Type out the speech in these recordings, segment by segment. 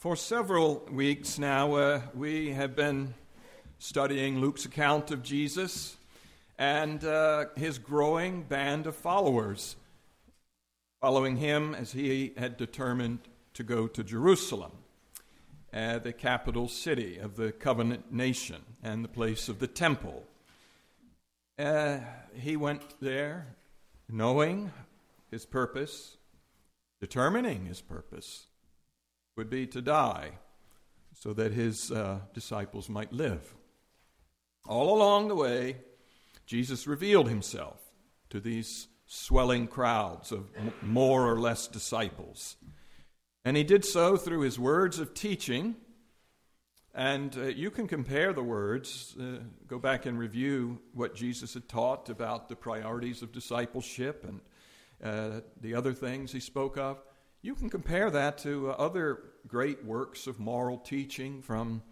For several weeks now, we have been studying Luke's account of Jesus and his growing band of followers, following him as he had determined to go to Jerusalem, the capital city of the covenant nation and the place of the temple. He went there knowing his purpose, determining his purpose would be to die so that his disciples might live. All along the way, Jesus revealed himself to these swelling crowds of more or less disciples. And he did so through his words of teaching. And you can compare the words, go back and review what Jesus had taught about the priorities of discipleship and the other things he spoke of. You can compare that to other great works of moral teaching from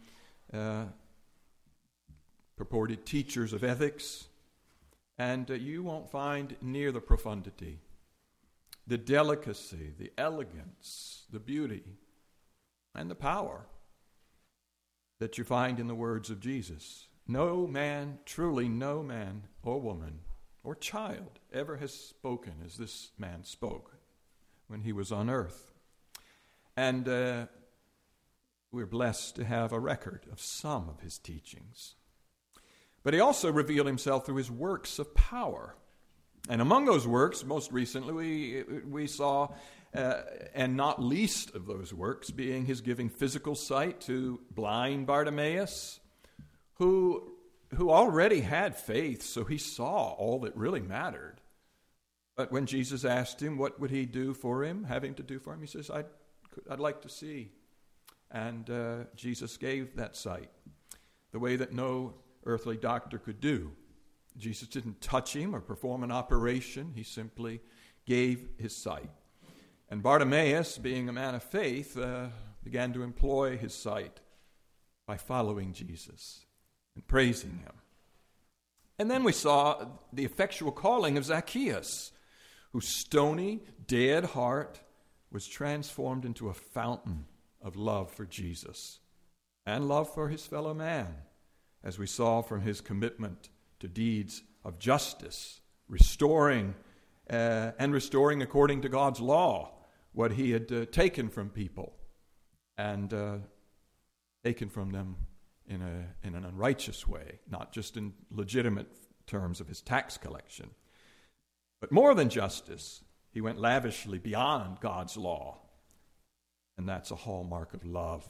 purported teachers of ethics, and you won't find near the profundity, the delicacy, the elegance, the beauty, and the power that you find in the words of Jesus. No man, truly no man or woman or child ever has spoken as this man spoke when he was on earth. And we're blessed to have a record of some of his teachings. But he also revealed himself through his works of power. And among those works, most recently, we saw, and not least of those works, being his giving physical sight to blind Bartimaeus, who already had faith, so he saw all that really mattered. But when Jesus asked him what would he do for him, having to do for him, he says, I'd like to see. And Jesus gave that sight the way that no earthly doctor could do. Jesus didn't touch him or perform an operation. He simply gave his sight. And Bartimaeus, being a man of faith, began to employ his sight by following Jesus and praising him. And then we saw the effectual calling of Zacchaeus, whose stony, dead heart was transformed into a fountain of love for Jesus and love for his fellow man, as we saw from his commitment to deeds of justice, restoring according to God's law what he had taken from people and taken from them in an unrighteous way, not just in legitimate terms of his tax collection. But more than justice, he went lavishly beyond God's law, and that's a hallmark of love.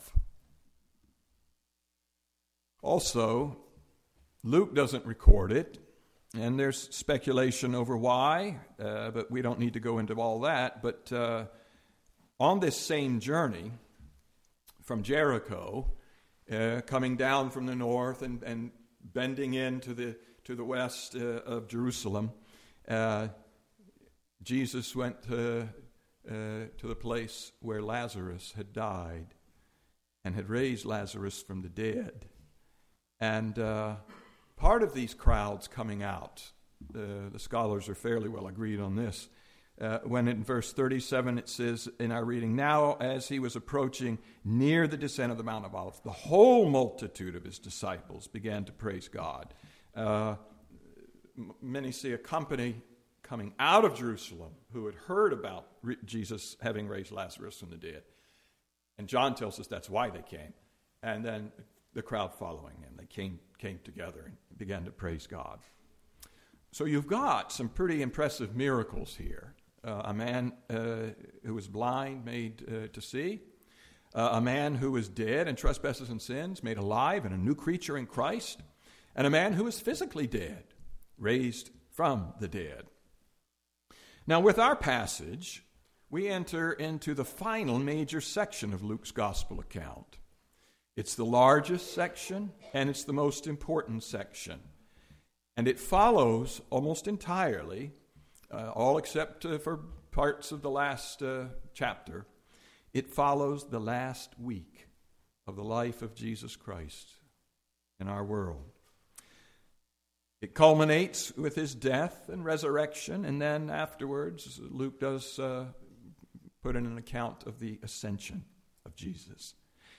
Also, Luke doesn't record it, and there's speculation over why, but we don't need to go into all that. But on this same journey from Jericho, coming down from the north and bending into the west of Jerusalem, Jesus went to the place where Lazarus had died and had raised Lazarus from the dead. And part of these crowds coming out, the scholars are fairly well agreed on this, when in verse 37 it says in our reading, now as he was approaching near the descent of the Mount of Olives, the whole multitude of his disciples began to praise God. Many see a company coming out of Jerusalem who had heard about Jesus having raised Lazarus from the dead. And John tells us that's why they came. And then the crowd following him, they came together and began to praise God. So you've got some pretty impressive miracles here. A man who was blind made to see. A man who was dead in trespasses and sins made alive and a new creature in Christ. And a man who was physically dead raised from the dead. Now, with our passage, we enter into the final major section of Luke's gospel account. It's the largest section, and it's the most important section. And it follows almost entirely, all except for parts of the last chapter, it follows the last week of the life of Jesus Christ in our world. It culminates with his death and resurrection, and then afterwards, Luke does put in an account of the ascension of Jesus.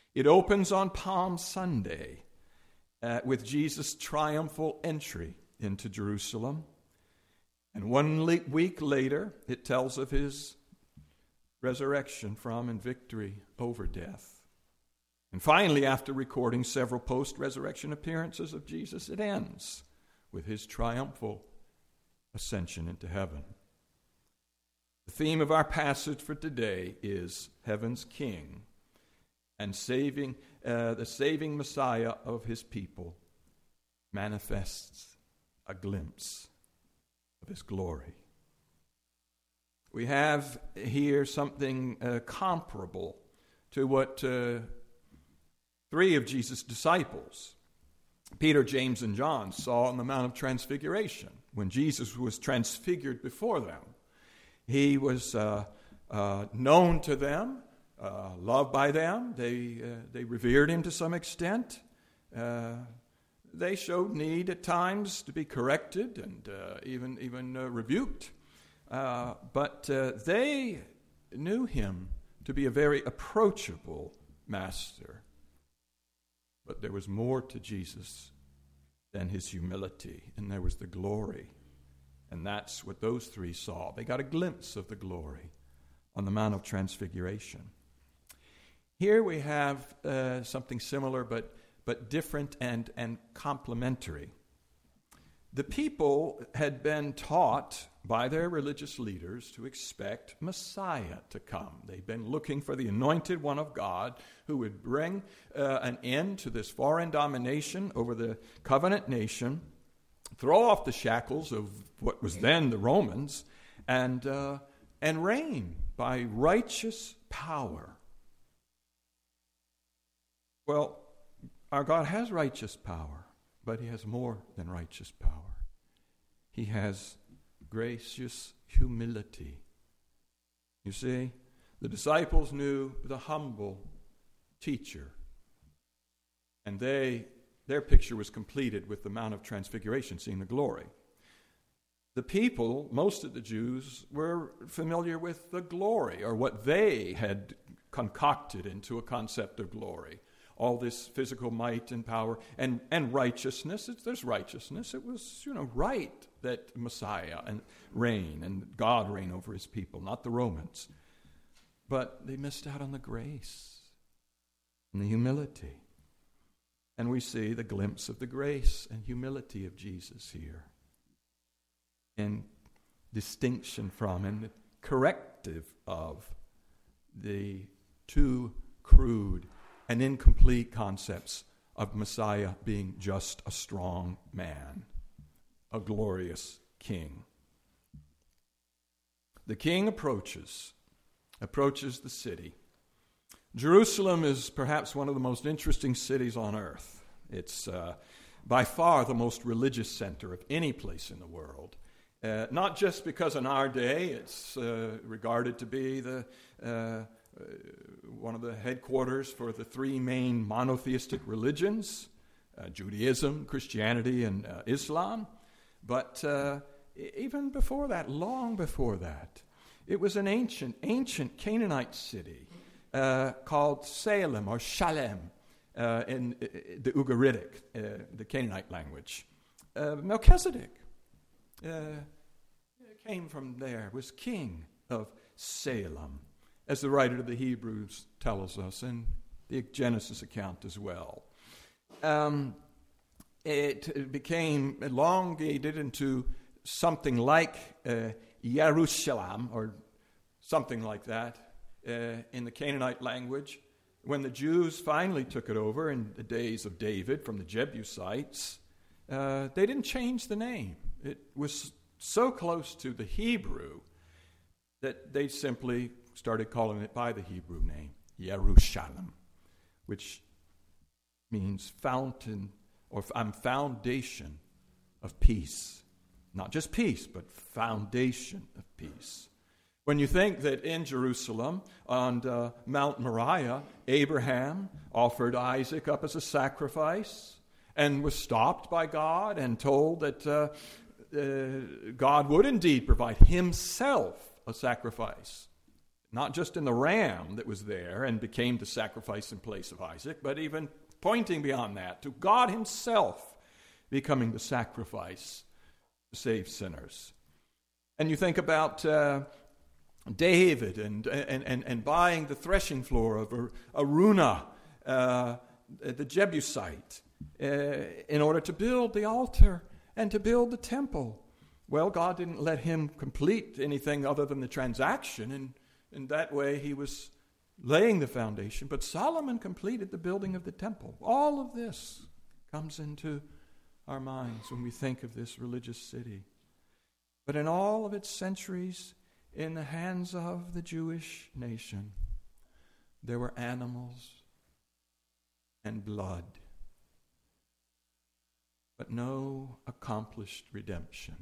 It opens on Palm Sunday with Jesus' triumphal entry into Jerusalem. And 1 week later, it tells of his resurrection from and victory over death. And finally, after recording several post-resurrection appearances of Jesus, it ends with his triumphal ascension into heaven. The theme of our passage for today is Heaven's King and the saving Messiah of his people manifests a glimpse of his glory. We have here something comparable to what three of Jesus' disciples, Peter, James, and John, saw on the Mount of Transfiguration. When Jesus was transfigured before them, he was known to them, loved by them. They revered him to some extent. They showed need at times to be corrected and even rebuked. But they knew him to be a very approachable master. But there was more to Jesus than his humility, and there was the glory. And that's what those three saw. They got a glimpse of the glory on the Mount of Transfiguration. Here we have something similar but different and complementary. The people had been taught by their religious leaders to expect Messiah to come. They'd been looking for the anointed one of God who would bring an end to this foreign domination over the covenant nation, throw off the shackles of what was then the Romans, and reign by righteous power. Well, our God has righteous power, but he has more than righteous power. He has gracious humility. You see, the disciples knew the humble teacher, and their picture was completed with the Mount of Transfiguration, seeing the glory. The people, most of the Jews, were familiar with the glory, or what they had concocted into a concept of glory. All this physical might and power and righteousness. There's righteousness. It was, right that Messiah and reign and God reign over his people, not the Romans. But they missed out on the grace and the humility. And we see the glimpse of the grace and humility of Jesus here, in distinction from and the corrective of the too crude and incomplete concepts of Messiah being just a strong man, a glorious king. The king approaches the city. Jerusalem is perhaps one of the most interesting cities on earth. It's by far the most religious center of any place in the world. Not just because in our day it's regarded to be the one of the headquarters for the three main monotheistic religions, Judaism, Christianity, and Islam. But even before that, long before that, it was an ancient Canaanite city called Salem or Shalem in the Ugaritic, the Canaanite language. Melchizedek came from there, was king of Salem, as the writer of the Hebrews tells us, and the Genesis account as well. It became elongated into something like Jerusalem, or something like that, in the Canaanite language. When the Jews finally took it over in the days of David from the Jebusites, they didn't change the name. It was so close to the Hebrew that they simply started calling it by the Hebrew name, Jerusalem, which means fountain or foundation of peace. Not just peace, but foundation of peace. When you think that in Jerusalem, on Mount Moriah, Abraham offered Isaac up as a sacrifice and was stopped by God and told that God would indeed provide himself a sacrifice. Not just in the ram that was there and became the sacrifice in place of Isaac, but even pointing beyond that to God himself becoming the sacrifice to save sinners. And you think about David and buying the threshing floor of Araunah, the Jebusite, in order to build the altar and to build the temple. Well, God didn't let him complete anything other than the transaction, and in that way he was laying the foundation. But Solomon completed the building of the temple. All of this comes into our minds when we think of this religious city. But in all of its centuries, in the hands of the Jewish nation, there were animals and blood, but no accomplished redemption.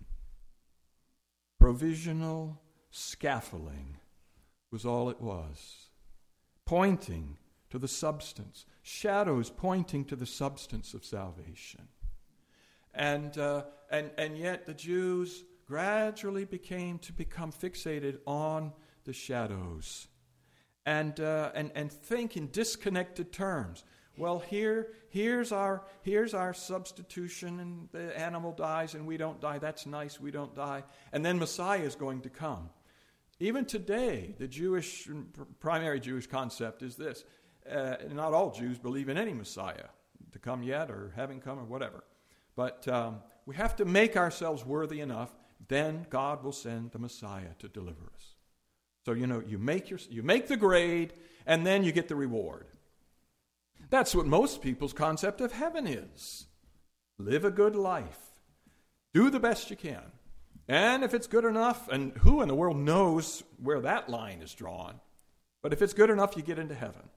Provisional scaffolding was all it was, pointing to the substance, shadows pointing to the substance of salvation. And yet the Jews gradually become fixated on the shadows and think in disconnected terms. Well, here's our substitution, and the animal dies and we don't die. That's nice, we don't die. And then Messiah is going to come. Even today, the primary Jewish concept is this. Not all Jews believe in any Messiah to come yet, or having come, or whatever. But we have to make ourselves worthy enough, then God will send the Messiah to deliver us. So, you make the grade, and then you get the reward. That's what most people's concept of heaven is. Live a good life. Do the best you can. And if it's good enough, and who in the world knows where that line is drawn, but if it's good enough, you get into heaven.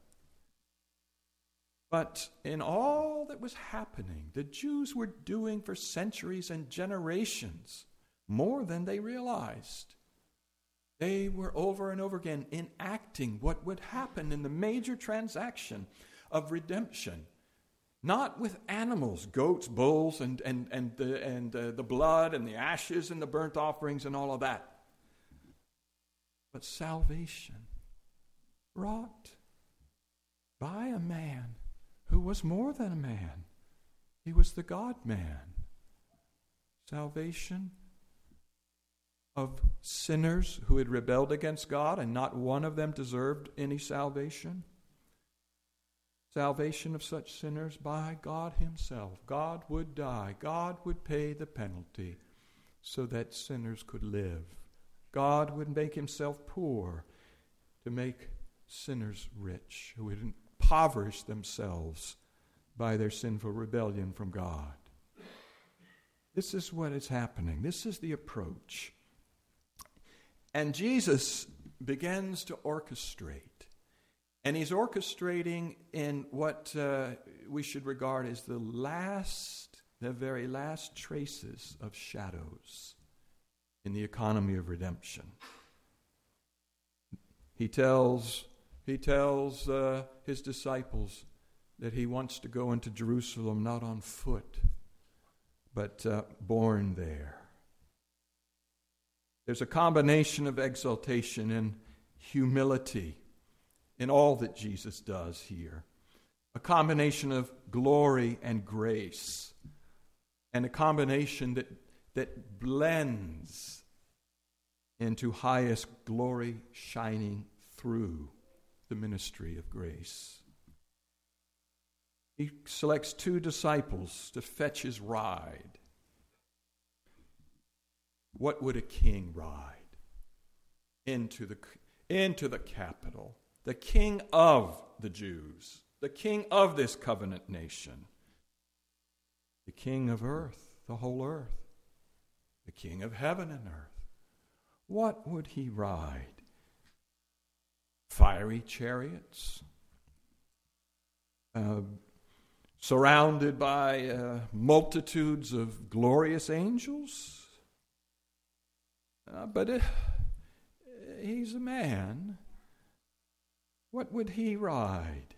But in all that was happening, the Jews were doing for centuries and generations more than they realized. They were over and over again enacting what would happen in the major transaction of redemption. Not with animals, goats, bulls, and the blood and the ashes and the burnt offerings and all of that. But salvation brought by a man who was more than a man. He was the God-man. Salvation of sinners who had rebelled against God, and not one of them deserved any salvation. Salvation of such sinners by God himself. God would die. God would pay the penalty so that sinners could live. God would make himself poor to make sinners rich, who would impoverish themselves by their sinful rebellion from God. This is what is happening. This is the approach. And Jesus begins to orchestrate. And he's orchestrating in what we should regard as the very last traces of shadows in the economy of redemption. He tells his disciples that he wants to go into Jerusalem not on foot, but born there. There's a combination of exaltation and humility in all that Jesus does here. A combination of glory and grace, and a combination that blends into highest glory shining through the ministry of grace. He selects 2 disciples to fetch his ride. What would a king ride? Into the capital. The king of the Jews. The king of this covenant nation. The king of earth, the whole earth. The king of heaven and earth. What would he ride? Fiery chariots? Surrounded by multitudes of glorious angels? But he's a man. What would he ride?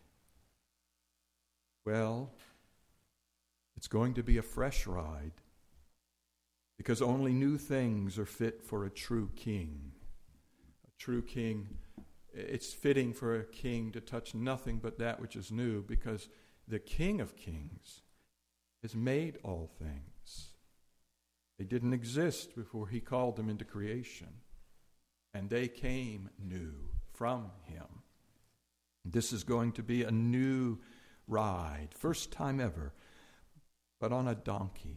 Well, it's going to be a fresh ride, because only new things are fit for a true king. A true king it's fitting for a king to touch nothing but that which is new, because the King of Kings has made all things. They didn't exist before he called them into creation, and they came new from him. This is going to be a new ride, first time ever, but on a donkey.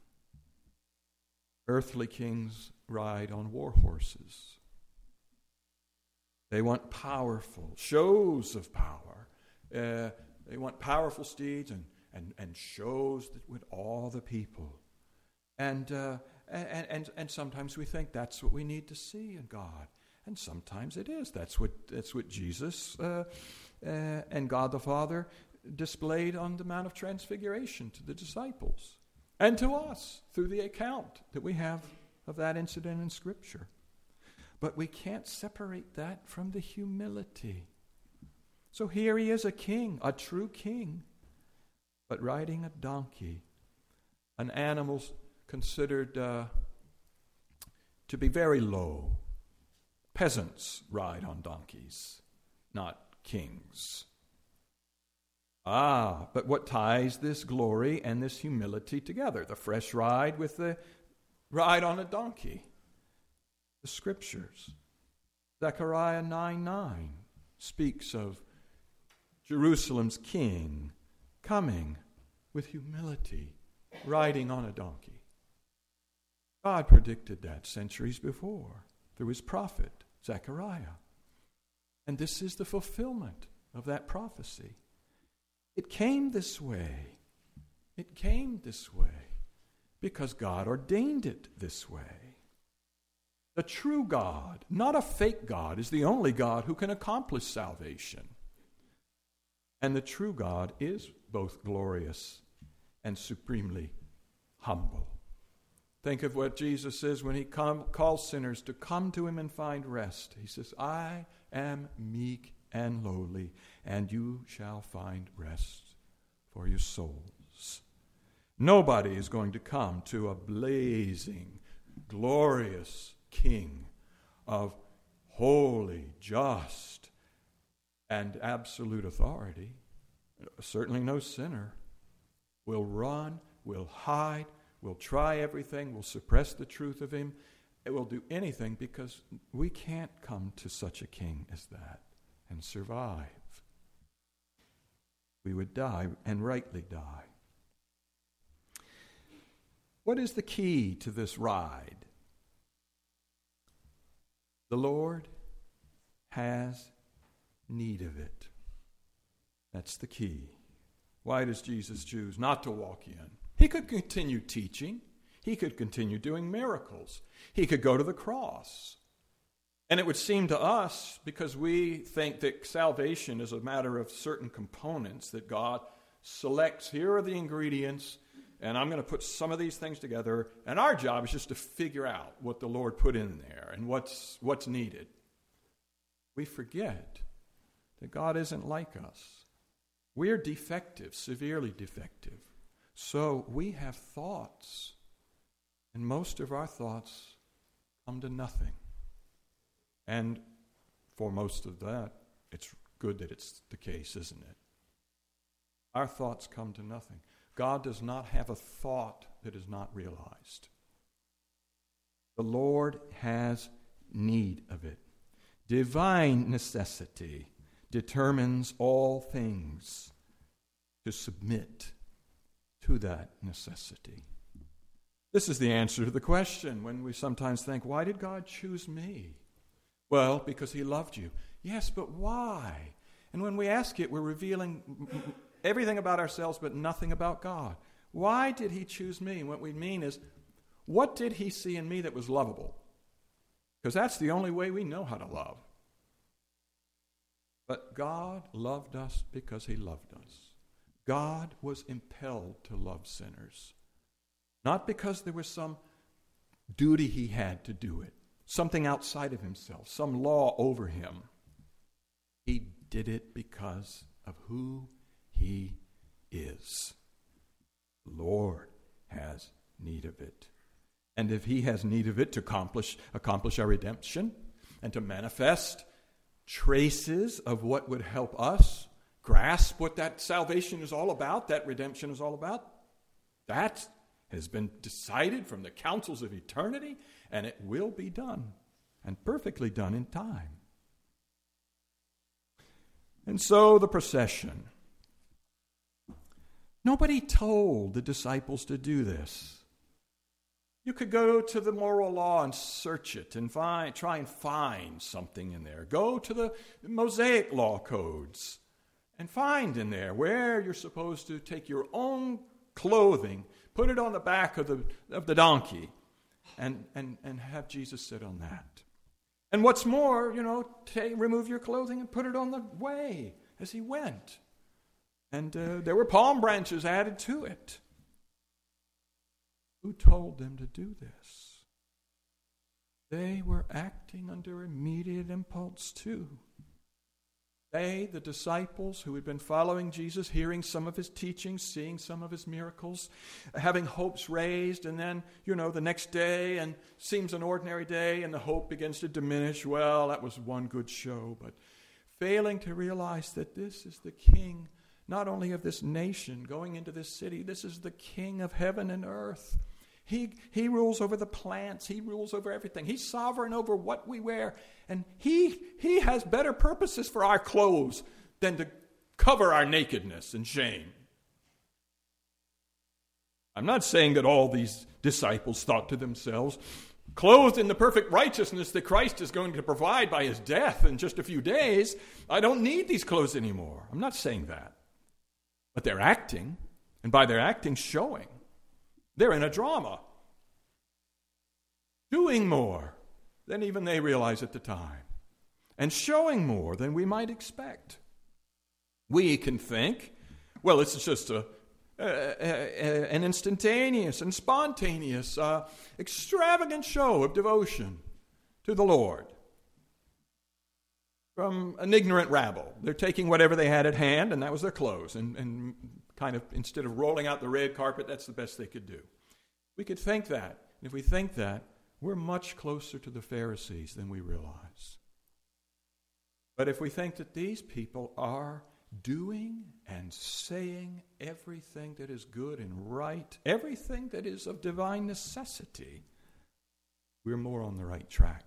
Earthly kings ride on war horses. They want powerful shows of power. They want powerful steeds and shows that with all the people. And sometimes we think that's what we need to see in God, and sometimes it is. That's what Jesus and God the Father displayed on the Mount of Transfiguration to the disciples and to us through the account that we have of that incident in Scripture. But we can't separate that from the humility. So here he is, a king, a true king, but riding a donkey, an animal considered to be very low. Peasants ride on donkeys, not kings. But what ties this glory and this humility together? The fresh ride with the ride on a donkey. The Scriptures. Zechariah 9:9 speaks of Jerusalem's king coming with humility, riding on a donkey. God predicted that centuries before through his prophet, Zechariah. And this is the fulfillment of that prophecy. It came this way. It came this way because God ordained it this way. The true God, not a fake God, is the only God who can accomplish salvation. And the true God is both glorious and supremely humble. Think of what Jesus says when he calls sinners to come to him and find rest. He says, I am meek and lowly, and you shall find rest for your souls. Nobody is going to come to a blazing, glorious King of holy, just, and absolute authority. Certainly no sinner will run, will hide, will try everything, will suppress the truth of him. It will do anything because we can't come to such a king as that and survive. We would die, and rightly die. What is the key to this ride? The Lord has need of it. That's the key. Why does Jesus choose not to walk in? He could continue teaching. He could continue doing miracles. He could go to the cross. And it would seem to us, because we think that salvation is a matter of certain components, that God selects, here are the ingredients, and I'm going to put some of these things together, and our job is just to figure out what the Lord put in there and what's needed. We forget that God isn't like us. We're defective, severely defective. So we have thoughts, and most of our thoughts come to nothing. And for most of that, it's good that it's the case, isn't it? Our thoughts come to nothing. God does not have a thought that is not realized. The Lord has need of it. Divine necessity determines all things to submit to that necessity. This is the answer to the question when we sometimes think, why did God choose me? Well, because he loved you. Yes, but why? And when we ask it, we're revealing everything about ourselves but nothing about God. Why did he choose me? And what we mean is, what did he see in me that was lovable? Because that's the only way we know how to love. But God loved us because he loved us. God was impelled to love sinners. Not because there was some duty he had to do it, something outside of himself, some law over him. He did it because of who he is. The Lord has need of it. And if he has need of it to accomplish our redemption and to manifest traces of what would help us grasp what that salvation is all about, that redemption is all about. That has been decided from the councils of eternity, and it will be done, and perfectly done in time. And so the procession. Nobody told the disciples to do this. You could go to the moral law and search it and try and find something in there. Go to the Mosaic law codes and find in there where you're supposed to take your own clothing, put it on the back of the donkey, and have Jesus sit on that. And what's more, remove your clothing and put it on the way as he went. And there were palm branches added to it. Who told them to do this? They were acting under immediate impulse too. They, the disciples who had been following Jesus, hearing some of his teachings, seeing some of his miracles, having hopes raised, and then, the next day, and seems an ordinary day, and the hope begins to diminish. Well, that was one good show, but failing to realize that this is the King, not only of this nation, going into this city, this is the King of heaven and earth. He rules over the plants. He rules over everything. He's sovereign over what we wear. And he has better purposes for our clothes than to cover our nakedness and shame. I'm not saying that all these disciples thought to themselves, clothed in the perfect righteousness that Christ is going to provide by his death in just a few days, I don't need these clothes anymore. I'm not saying that. But they're acting, and by their acting showing. They're in a drama, doing more than even they realize at the time, and showing more than we might expect. We can think, well, it's just an instantaneous and spontaneous, extravagant show of devotion to the Lord from an ignorant rabble. They're taking whatever they had at hand, and that was their clothes, and kind of, instead of rolling out the red carpet, that's the best they could do. We could think that. And if we think that, we're much closer to the Pharisees than we realize. But if we think that these people are doing and saying everything that is good and right, everything that is of divine necessity, we're more on the right track.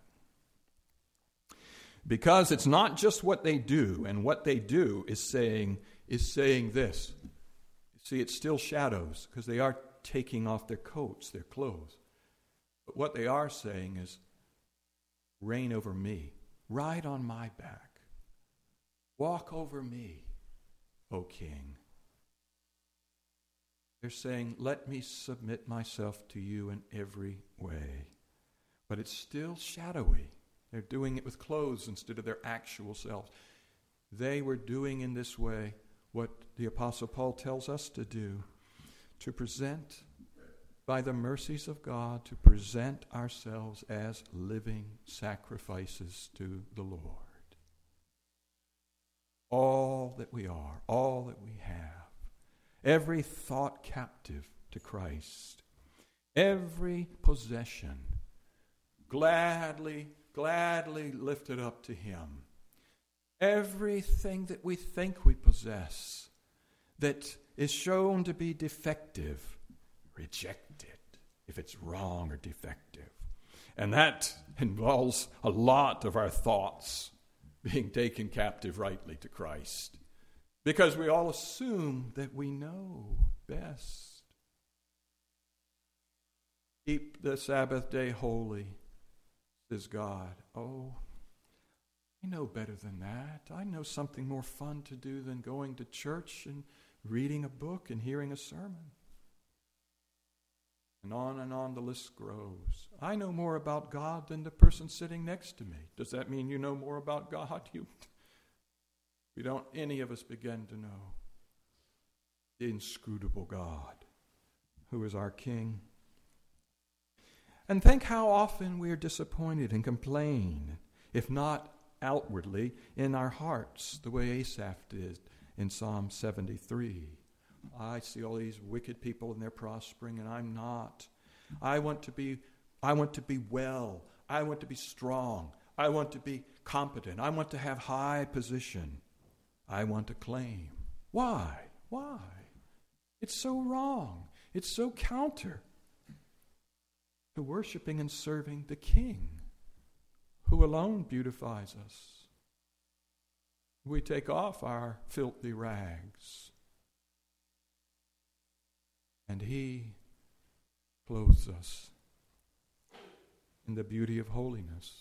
Because it's not just what they do, and what they do is saying this. See, it's still shadows, because they are taking off their coats, their clothes. But what they are saying is, reign over me, ride on my back, walk over me, O King. They're saying, let me submit myself to you in every way. But it's still shadowy. They're doing it with clothes instead of their actual selves. They were doing in this way what the Apostle Paul tells us to do, to present, by the mercies of God, to present ourselves as living sacrifices to the Lord. All that we are, all that we have, every thought captive to Christ, every possession gladly lifted up to him. Everything that we think we possess that is shown to be defective, reject it if it's wrong or defective. And that involves a lot of our thoughts being taken captive rightly to Christ, because we all assume that we know best. Keep the Sabbath day holy, says God. Oh, I know better than that. I know something more fun to do than going to church and reading a book and hearing a sermon. And on the list grows. I know more about God than the person sitting next to me. Does that mean you know more about God? We don't any of us begin to know the inscrutable God who is our King. And think how often we are disappointed and complain, if not outwardly, in our hearts, the way Asaph did in Psalm 73. I see all these wicked people and they're prospering and I'm not. I want to be well. I want to be strong. I want to be competent. I want to have high position. I want to claim. Why? Why? It's so wrong. It's so counter to worshiping and serving the King, who alone beautifies us. We take off our filthy rags, and He clothes us in the beauty of holiness.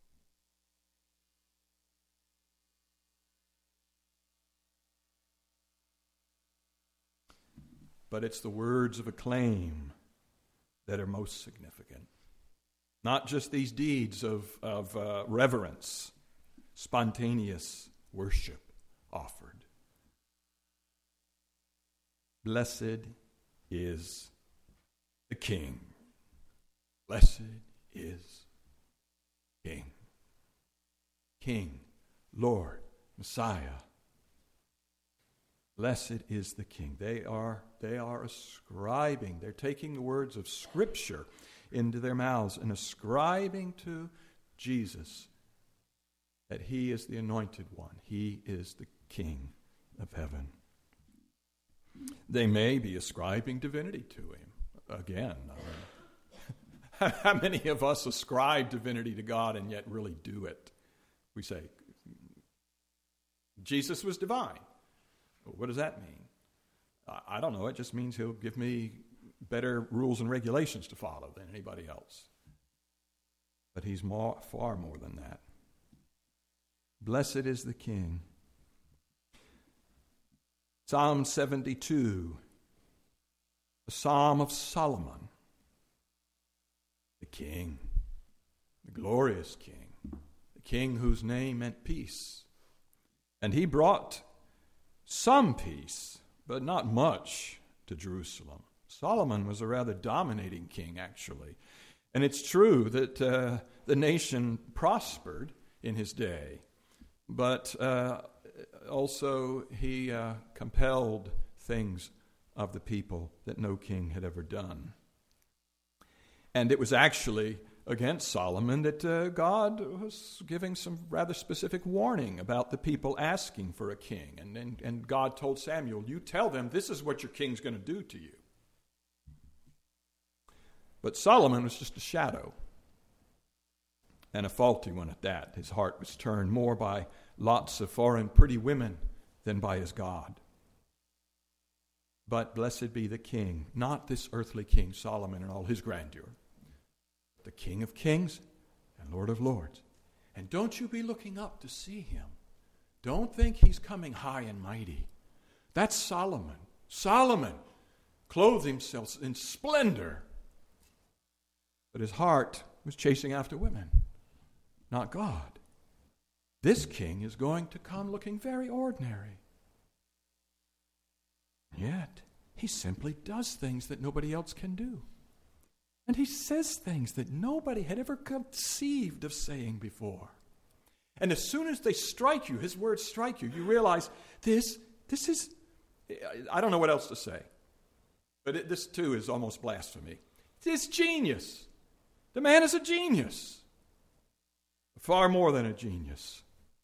But it's the words of acclaim that are most significant. Not just these deeds of reverence, spontaneous worship offered. Blessed is the King. Blessed is King. King, Lord, Messiah. Blessed is the King. They are ascribing, they're taking the words of Scripture into their mouths and ascribing to Jesus that He is the anointed one. He is the King of heaven. They may be ascribing divinity to Him. Again, how many of us ascribe divinity to God and yet really do it? We say, Jesus was divine. What does that mean? I don't know. It just means He'll give me better rules and regulations to follow than anybody else. But He's far more than that. Blessed is the King. Psalm 72, the Psalm of Solomon, the King, the glorious King, the King whose name meant peace. And He brought some peace, but not much, to Jerusalem. Solomon was a rather dominating king, actually. And it's true that the nation prospered in his day, but also he compelled things of the people that no king had ever done. And it was actually against Solomon that God was giving some rather specific warning about the people asking for a king. And God told Samuel, you tell them this is what your king's going to do to you. But Solomon was just a shadow, and a faulty one at that. His heart was turned more by lots of foreign pretty women than by his God. But blessed be the King, not this earthly king, Solomon, and all his grandeur, the King of kings and Lord of lords. And don't you be looking up to see Him. Don't think He's coming high and mighty. That's Solomon. Solomon clothed himself in splendor, but his heart was chasing after women, not God. This king is going to come looking very ordinary. Yet, He simply does things that nobody else can do. And He says things that nobody had ever conceived of saying before. And as soon as they strike you, His words strike you, you realize this is, I don't know what else to say. But this too is almost blasphemy. It's genius. The man is a genius. Far more than a genius.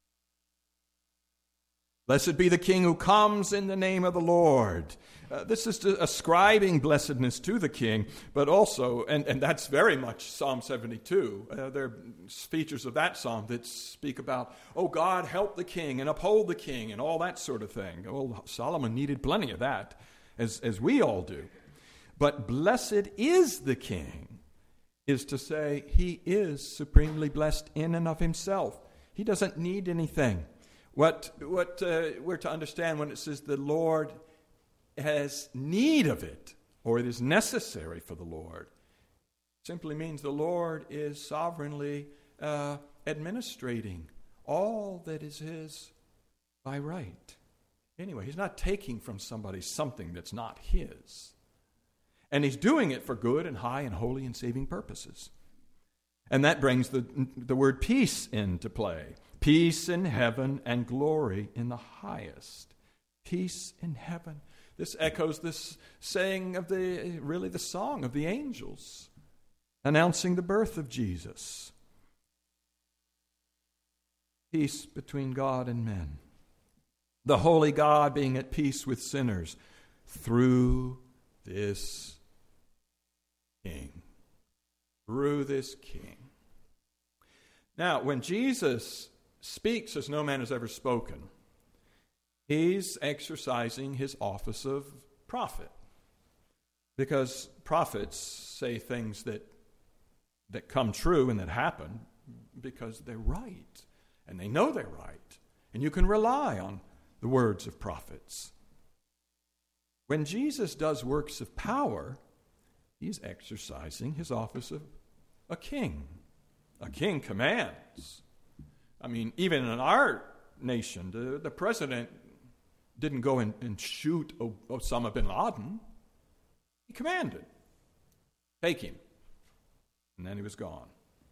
Blessed be the King who comes in the name of the Lord. This is ascribing blessedness to the King, but also, and that's very much Psalm 72. There are features of that psalm that speak about, oh God, help the King and uphold the King and all that sort of thing. Well, Solomon needed plenty of that, as we all do. But blessed is the King is to say He is supremely blessed in and of Himself. He doesn't need anything. What we're to understand when it says the Lord has need of it, or it is necessary for the Lord, simply means the Lord is sovereignly administrating all that is His by right. Anyway, He's not taking from somebody something that's not His. And He's doing it for good and high and holy and saving purposes. And that brings the word peace into play. Peace in heaven and glory in the highest. Peace in heaven. This echoes this saying of the song of the angels announcing the birth of Jesus. peace between God and men. The holy God being at peace with sinners through this King. Through this King. Now, when Jesus speaks as no man has ever spoken, he's exercising his office of prophet. Because prophets say things that come true and that happen because they're right. And they know they're right. And you can rely on the words of prophets. When Jesus does works of power, he's exercising his office of a king. A king commands. I mean, even in our nation, the president didn't go and shoot Osama bin Laden. He commanded, take him. And then he was gone.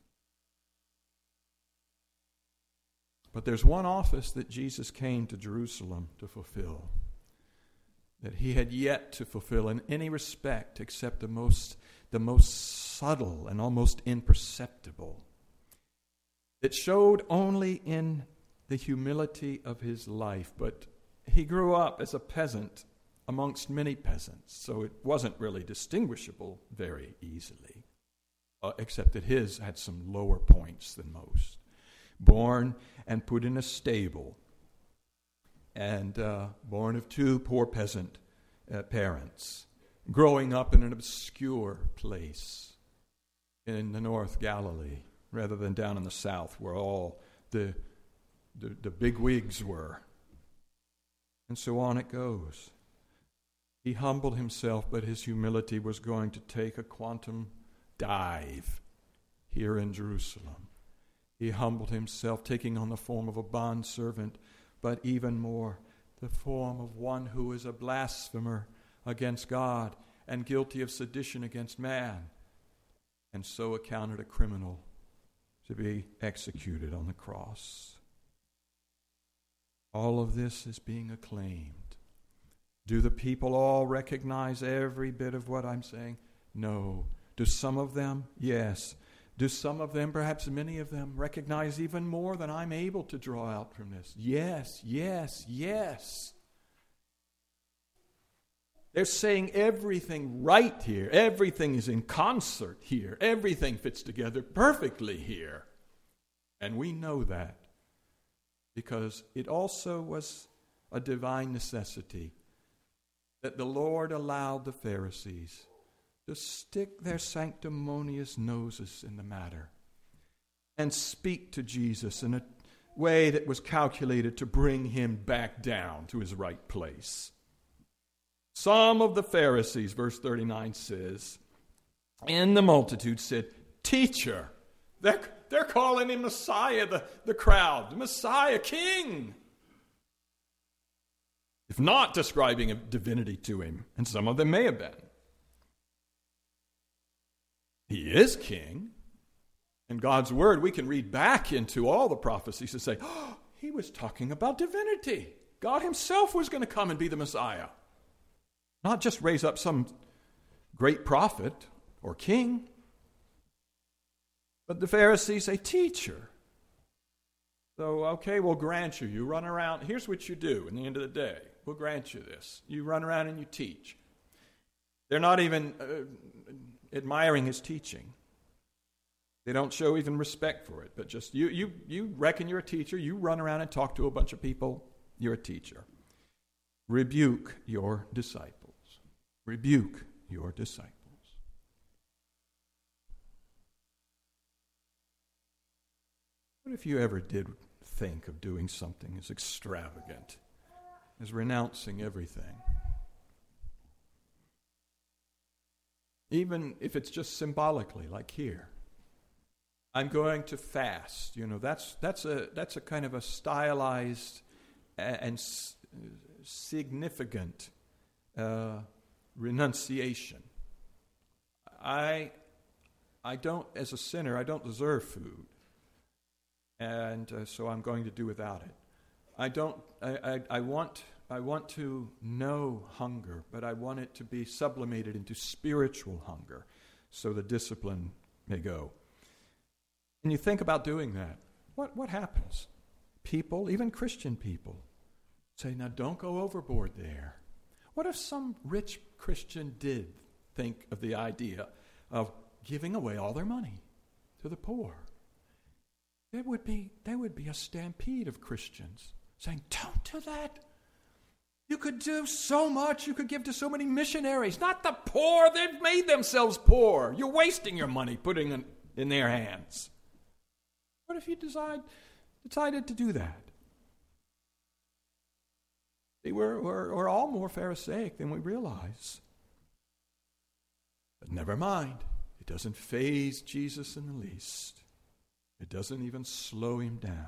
But there's one office that Jesus came to Jerusalem to fulfill, that he had yet to fulfill in any respect except the most subtle and almost imperceptible. It showed only in the humility of his life, but he grew up as a peasant amongst many peasants, so it wasn't really distinguishable very easily, except that his had some lower points than most. Born and put in a stable, and born of two poor peasant parents, growing up in an obscure place in the North Galilee, rather than down in the south where all the big wigs were. And so on it goes. He humbled himself, but his humility was going to take a quantum dive here in Jerusalem. He humbled himself, taking on the form of a bondservant, but even more, the form of one who is a blasphemer against God and guilty of sedition against man, and so accounted a criminal to be executed on the cross. All of this is being acclaimed. Do the people all recognize every bit of what I'm saying? No. Do some of them? Yes. Do some of them, perhaps many of them, recognize even more than I'm able to draw out from this? Yes, yes, yes. They're saying everything right here. Everything is in concert here. Everything fits together perfectly here. And we know that because it also was a divine necessity that the Lord allowed the Pharisees to stick their sanctimonious noses in the matter and speak to Jesus in a way that was calculated to bring him back down to his right place. Some of the Pharisees, verse 39 says, in the multitude said, Teacher. They're calling him Messiah, the crowd, the Messiah, King. If not describing a divinity to him, and some of them may have been. He is king. In God's word, we can read back into all the prophecies and say, oh, he was talking about divinity. God himself was going to come and be the Messiah. Not just raise up some great prophet or king. But the Pharisees say, Teacher. So, okay, we'll grant you. You run around. Here's what you do in the end of the day. We'll grant you this. You run around and you teach. They're not even admiring his teaching. They don't show even respect for it. But just you reckon you're a teacher. You run around and talk to a bunch of people. You're a teacher. Rebuke your disciples. Rebuke your disciples. What if you ever did think of doing something as extravagant as renouncing everything? Even if it's just symbolically, like here. I'm going to fast. You know, that's a kind of a stylized and significant renunciation. I don't, as a sinner, I don't deserve food. And so I'm going to do without it. I want to know hunger, but I want it to be sublimated into spiritual hunger so the discipline may go. And you think about doing that. What happens? people, even Christian people, say, now don't go overboard there. What if some rich Christian did think of the idea of giving away all their money to the poor? There would be a stampede of Christians saying, don't do that. You could do so much. You could give to so many missionaries. Not the poor. They've made themselves poor. You're wasting your money putting it in their hands. What if you decided to do that? See, we're all more Pharisaic than we realize. But never mind. It doesn't faze Jesus in the least. It doesn't even slow him down.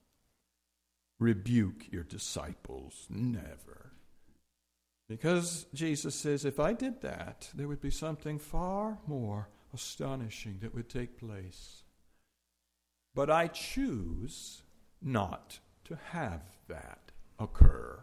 Rebuke your disciples. Never. Because Jesus says, if I did that, there would be something far more astonishing that would take place. But I choose not to have that occur.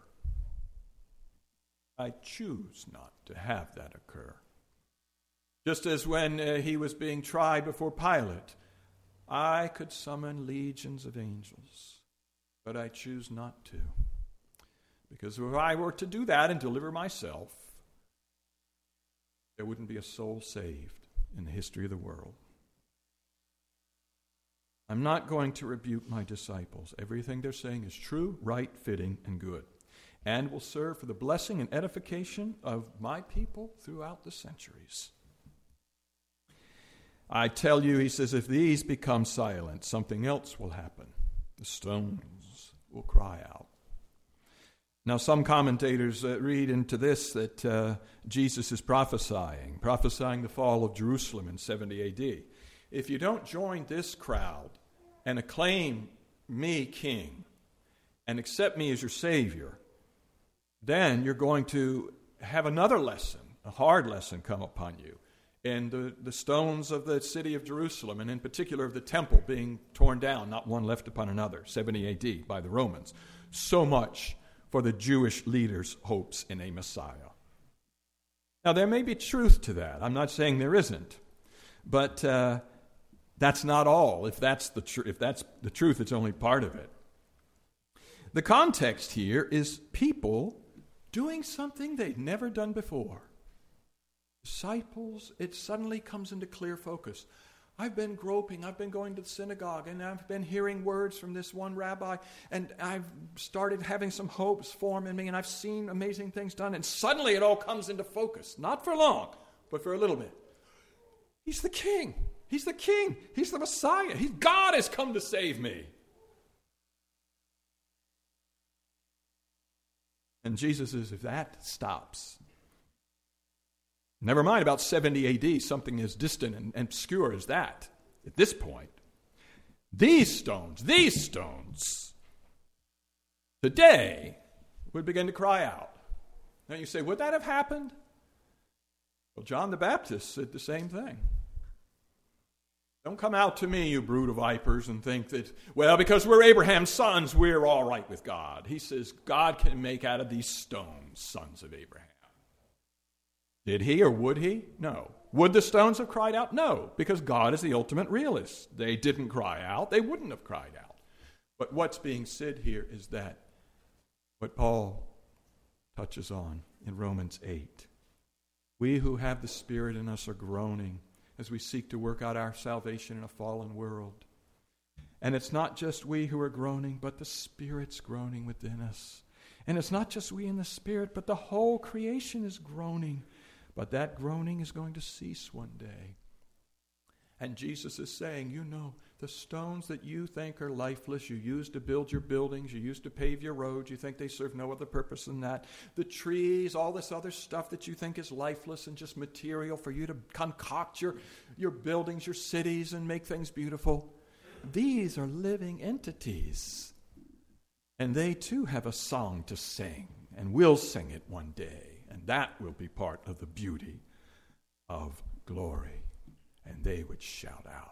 I choose not to have that occur. Just as when he was being tried before Pilate, I could summon legions of angels. But I choose not to. Because if I were to do that and deliver myself, there wouldn't be a soul saved in the history of the world. I'm not going to rebuke my disciples. Everything they're saying is true, right, fitting, and good, and will serve for the blessing and edification of my people throughout the centuries. I tell you, he says, if these become silent, something else will happen. The stones will cry out. Now, some commentators read into this that Jesus is prophesying the fall of Jerusalem in 70 A.D. If you don't join this crowd and acclaim me king and accept me as your Savior, then you're going to have another lesson, a hard lesson come upon you. And the stones of the city of Jerusalem, and in particular of the temple being torn down, not one left upon another, 70 A.D. by the Romans. So much for the Jewish leaders' hopes in a Messiah. Now, there may be truth to that. I'm not saying there isn't. But that's not all. If that's the truth, it's only part of it. The context here is people doing something they've never done before. Disciples, it suddenly comes into clear focus. I've been groping, I've been going to the synagogue, and I've been hearing words from this one rabbi, and I've started having some hopes form in me, and I've seen amazing things done, and suddenly it all comes into focus. Not for long, but for a little bit. He's the king. He's the king. He's the Messiah. God has come to save me. And Jesus says, if that stops, never mind about 70 A.D., something as distant and obscure as that. At this point, these stones, today would begin to cry out. Now you say, would that have happened? Well, John the Baptist said the same thing. Don't come out to me, you brood of vipers, and think that, well, because we're Abraham's sons, we're all right with God. He says God can make out of these stones sons of Abraham. Did he or would he? No. Would the stones have cried out? No, because God is the ultimate realist. They didn't cry out. They wouldn't have cried out. But what's being said here is that what Paul touches on in Romans 8. We who have the Spirit in us are groaning as we seek to work out our salvation in a fallen world. And it's not just we who are groaning, but the Spirit's groaning within us. And it's not just we in the Spirit, but the whole creation is groaning. But that groaning is going to cease one day. And Jesus is saying, you know, the stones that you think are lifeless, you use to build your buildings, you use to pave your roads, you think they serve no other purpose than that. The trees, all this other stuff that you think is lifeless and just material for you to concoct your buildings, your cities, and make things beautiful. These are living entities. And they too have a song to sing, and will sing it one day. And that will be part of the beauty of glory. And they would shout out.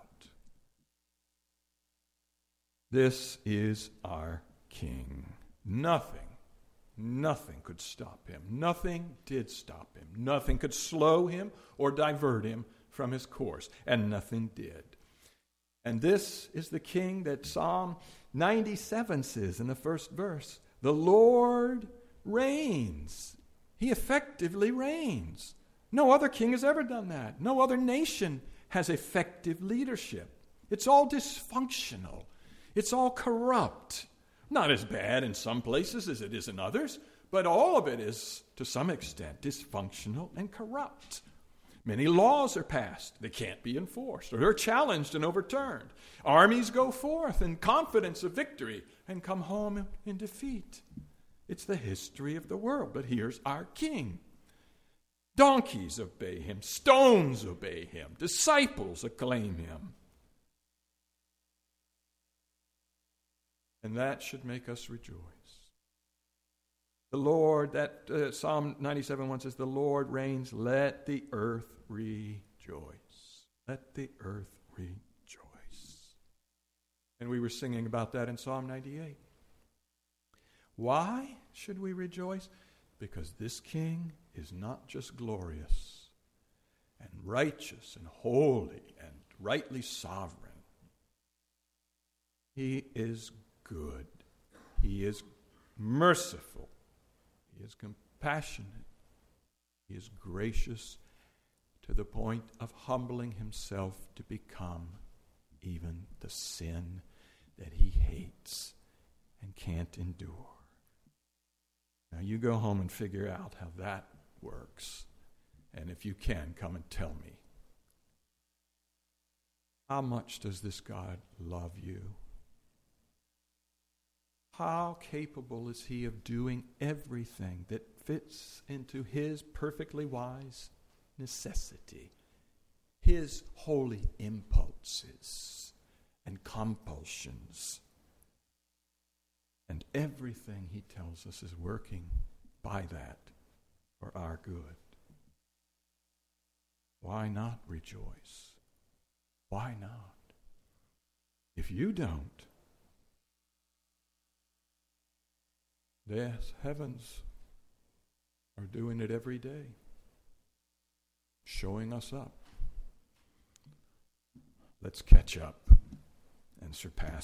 This is our King. Nothing could stop him. Nothing did stop him. Nothing could slow him or divert him from his course. And nothing did. And this is the king that Psalm 97 says in the first verse. The Lord reigns. He effectively reigns. No other king has ever done that. No other nation has effective leadership. It's all dysfunctional. It's all corrupt. Not as bad in some places as it is in others, but all of it is, to some extent, dysfunctional and corrupt. Many laws are passed. They can't be enforced, or they're challenged and overturned. Armies go forth in confidence of victory and come home in defeat. It's the history of the world, but here's our king. Donkeys obey him. Stones obey him. Disciples acclaim him. And that should make us rejoice. The Lord, Psalm 97:1 says, the Lord reigns, let the earth rejoice. Let the earth rejoice. And we were singing about that in Psalm 98. Why should we rejoice? Because this king is not just glorious and righteous and holy and rightly sovereign. He is good. He is merciful. He is compassionate. He is gracious to the point of humbling himself to become even the sin that he hates and can't endure. Now you go home and figure out how that works. And if you can, come and tell me. How much does this God love you? How capable is he of doing everything that fits into his perfectly wise necessity, his holy impulses and compulsions? And everything he tells us is working by that for our good. Why not rejoice? Why not? If you don't, the heavens are doing it every day, showing us up. Let's catch up and surpass